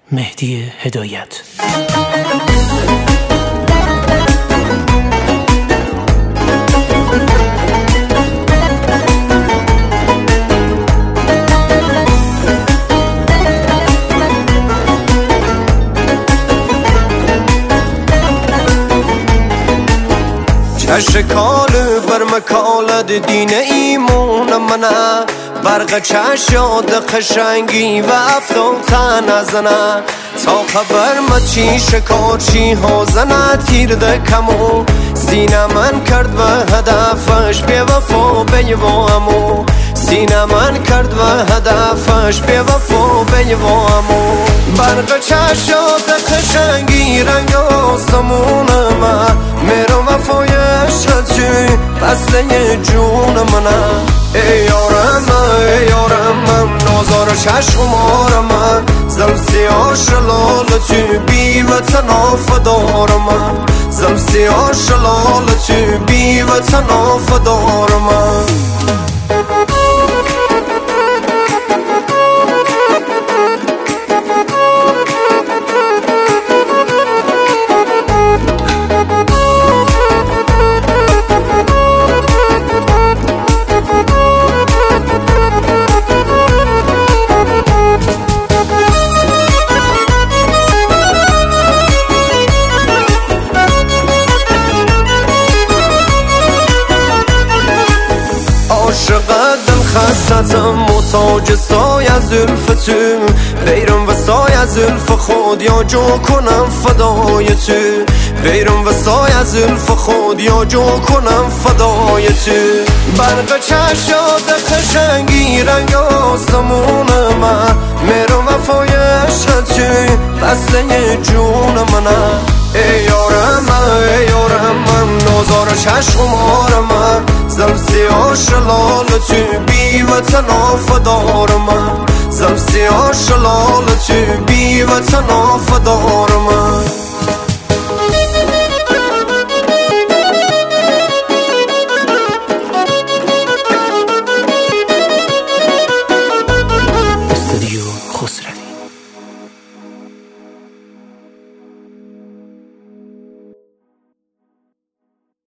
مهدی هدایت. چشکال بر مکالد دین ایمون منه، برق چشاد قشنگی و افتوتن ازنه، تا خبر مچی شکارچی هازنه تیر دکمو، سینه من کرد و هدفش بی وفا بیوامو، سینه من کرد و هدفش بی وفا بیوامو. برق چشاد قشنگی رنگ آسمون من، میرم وفایش چی فصله جون منه. ای یارم ای یارم نازار چشمار من، زلسیاه شلالتی بی وطن آفدار من، زلسیاه شلالتی بی وطن آفدار من. عاشقت خستم محتاج سایه زلف تو، بیرم و سایه زلف خود یا جو کنم فدای تو، بیرم و سایه زلف خود یا جو کنم فدای تو. برق چشاد قشنگی رنگ آسمون من، میرم وفایش چی فصله جون منه. ای یارم ای یارم نازار چشمار من، زلسیاه شلالتی بی وطن آفدار من، زلسیاه شلالتی بی وطن آفدار من.